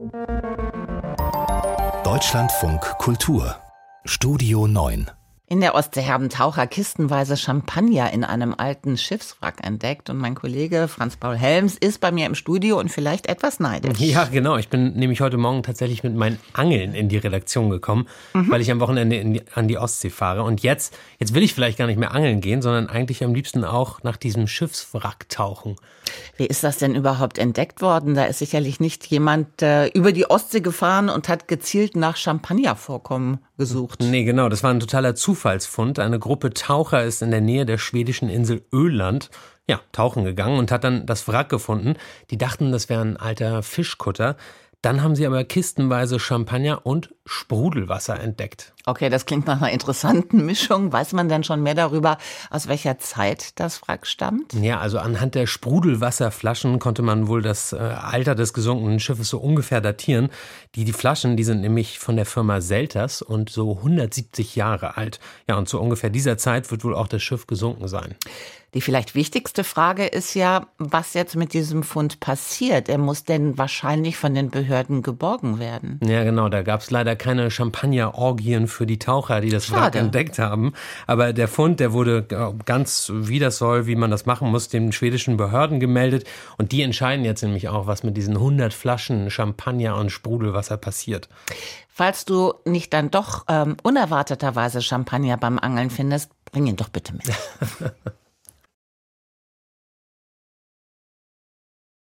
Deutschlandfunk Kultur Studio 9. In der Ostsee haben Taucher kistenweise Champagner in einem alten Schiffswrack entdeckt. Und mein Kollege Franz-Paul Helms ist bei mir im Studio und vielleicht etwas neidisch. Ja, genau. Ich bin nämlich heute Morgen tatsächlich mit meinen Angeln in die Redaktion gekommen, weil ich am Wochenende an die Ostsee fahre. Und jetzt will ich vielleicht gar nicht mehr angeln gehen, sondern eigentlich am liebsten auch nach diesem Schiffswrack tauchen. Wie ist das denn überhaupt entdeckt worden? Da ist sicherlich nicht jemand über die Ostsee gefahren und hat gezielt nach Champagnervorkommen gesucht. Nee, genau. Das war ein totaler Zufallsfund. Eine Gruppe Taucher ist in der Nähe der schwedischen Insel Öland tauchen gegangen und hat dann das Wrack gefunden. Die dachten, das wäre ein alter Fischkutter. Dann haben sie aber kistenweise Champagner und Sprudelwasser entdeckt. Okay, das klingt nach einer interessanten Mischung. Weiß man denn schon mehr darüber, aus welcher Zeit das Wrack stammt? Ja, also anhand der Sprudelwasserflaschen konnte man wohl das Alter des gesunkenen Schiffes so ungefähr datieren. Die Flaschen, die sind nämlich von der Firma Selters und so 170 Jahre alt. Ja, und zu ungefähr dieser Zeit wird wohl auch das Schiff gesunken sein. Die vielleicht wichtigste Frage ist ja, was jetzt mit diesem Fund passiert. Er muss denn wahrscheinlich von den Behörden geborgen werden. Ja, genau. Da gab es leider keine Champagner-Orgien für die Taucher, die das Wrack entdeckt haben. Aber der Fund, der wurde ganz, wie das soll, wie man das machen muss, den schwedischen Behörden gemeldet. Und die entscheiden jetzt nämlich auch, was mit diesen 100 Flaschen Champagner und Sprudelwasser passiert. Falls du nicht dann doch unerwarteterweise Champagner beim Angeln findest, bring ihn doch bitte mit.